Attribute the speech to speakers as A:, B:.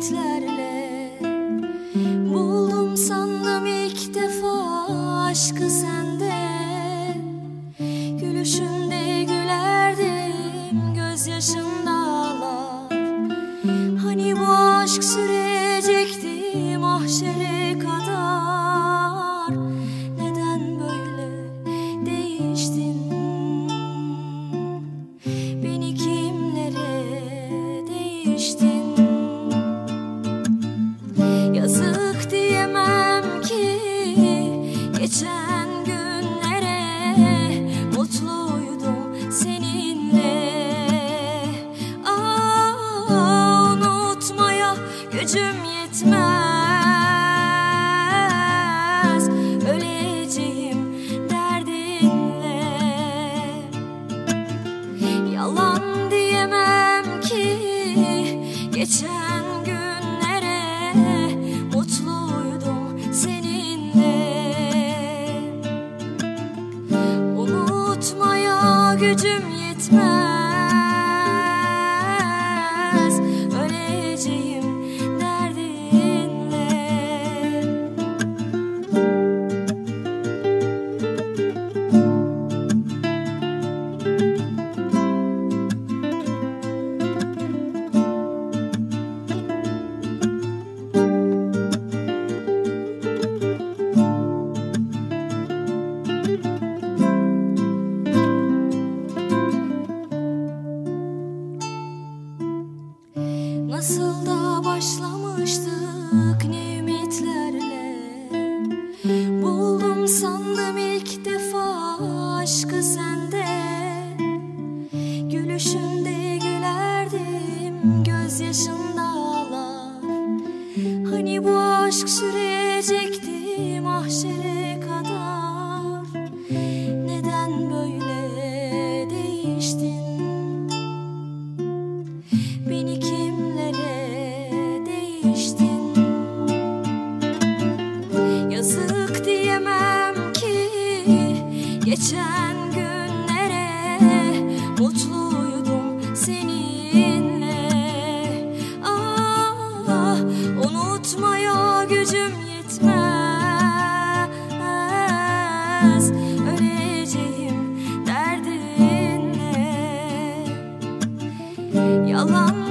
A: ümitlerle buldum sandım ilk defa aşkı sende. Gülüşünde gülerdim, gözyaşında ağlar. Hani bu aşk sürecekti mahşere kadar. Neden böyle değiştin? Beni kimlere değiştin? Yazık diyemem ki geçen günlere, mutluydum seninle. Unutmaya gücüm yetmez, öleceğim derdinle. Yalan diyemem ki geçen günlere, mutluydum seninle. Unutmaya gücüm yetmez, öleceğim derdinle. Nasıl da başlamıştık ne ümitlerle, buldum sandım ilk defa aşkı sende. Gülüşünde gülerdim, gözyaşında ağlar. Hani bu aşk sürecekti mahşere kadar. Neden böyle değiştin? Beni kimlere değiştin? Yazık diyemem ki geçen günlere, mutluydum seninle. Unutmaya gücüm yetmez, öleceğim derdinle. Yalan